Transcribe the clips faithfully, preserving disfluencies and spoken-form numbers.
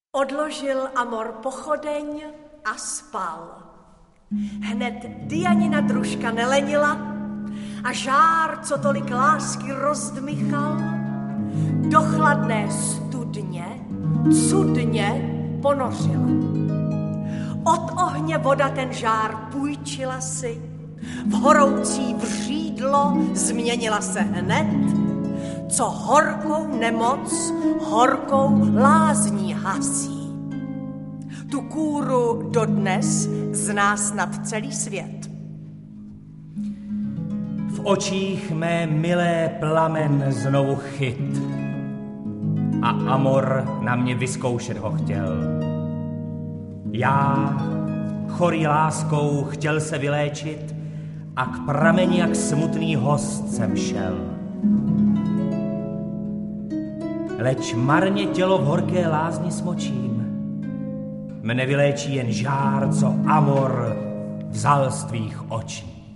Odložil Amor pochodeň a spal. Hned Dianina družka nelenila a žár, co tolik lásky rozdmychal, do chladné studně cudně ponořila. Od ohně voda ten žár půjčila si, v horoucí vřídlo změnila se hned, co horkou nemoc horkou lázní hasí. Tu kůru dodnes zná snad celý svět. V očích mé milé plamen znovu chyt a Amor na mě vyzkoušet ho chtěl. Já, chorý láskou, chtěl se vyléčit a k prameni jak smutný host jsem šel. Leč marně tělo v horké lázni smočím. Mne vyléčí jen žár, co Amor vzal z tvých očí.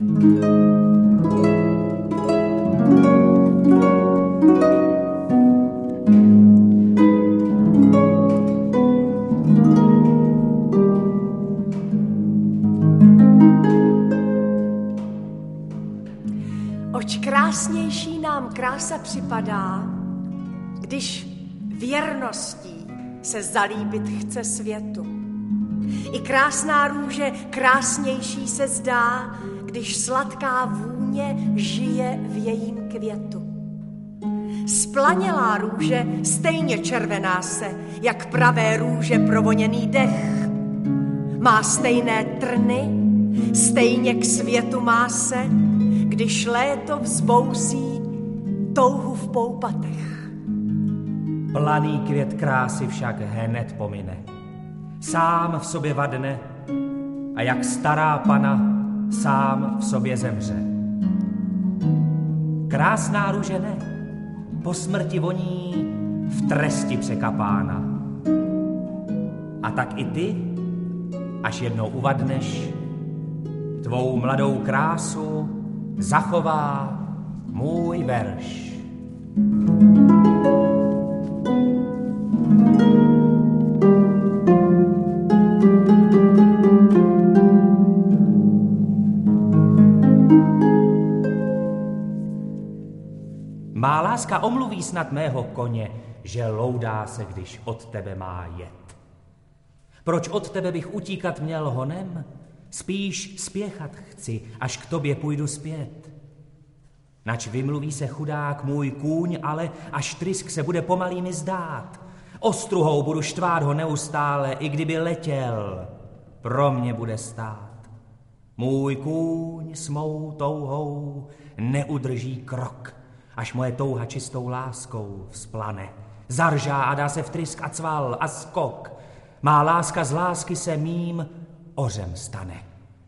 Oč krásnější nám krása připadá, když věrností se zalíbit chce světu. I krásná růže krásnější se zdá, když sladká vůně žije v jejím květu. Splanělá růže stejně červená se, jak pravé růže provoněný dech. Má stejné trny, stejně k světu má se, když léto vzbouzí touhu v poupatech. Planý květ krásy však hned pomine. Sám v sobě vadne a jak stará pana sám v sobě zemře. Krásná růže ne, po smrti voní v tresti překapána. A tak i ty, až jednou uvadneš, tvou mladou krásu zachová můj verš. Má láska omluví snad mého koně, že loudá se, když od tebe má jet. Proč od tebe bych utíkat měl honem? Spíš spěchat chci, až k tobě půjdu zpět. Nač vymluví se chudák můj kůň, ale až trysk se bude pomalý mi zdát. Ostruhou budu štvát ho neustále, i kdyby letěl, pro mě bude stát. Můj kůň s mou touhou neudrží krok, až moje touha čistou láskou vzplane. Zaržá a dá se vtrysk a cval a skok. Má láska z lásky se mým ořem stane.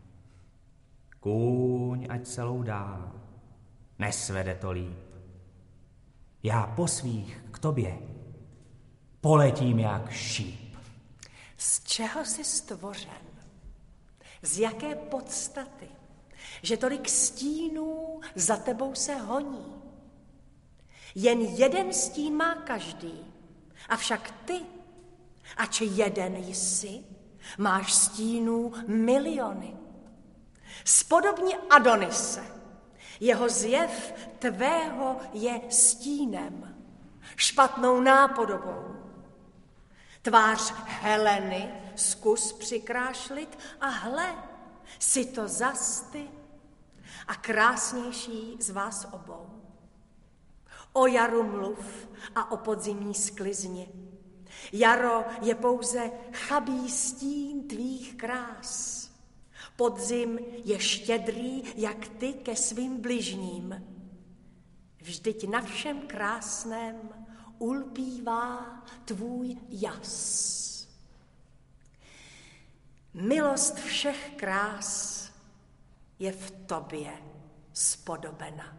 Kůň ať se loudá, nesvede to líp. Já po svých k tobě poletím jak šíp. Z čeho jsi stvořen? Z jaké podstaty? Že tolik stínů za tebou se honí. Jen jeden stín má každý, avšak ty, ač jeden jsi, máš stínů miliony. Spodobni Adonise, jeho zjev tvého je stínem, špatnou nápodobou. Tvář Heleny zkus přikrášlit a hle, si to zas ty a krásnější z vás obou. O jaru mluv a o podzimní sklizni. Jaro je pouze chabý stín tvých krás. Podzim je štědrý, jak ty ke svým bližním. Vždyť na všem krásném ulpívá tvůj jas. Milost všech krás je v tobě spodobena.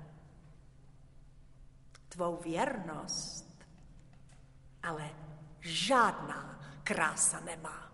Tvou věrnost ale žádná krása nemá.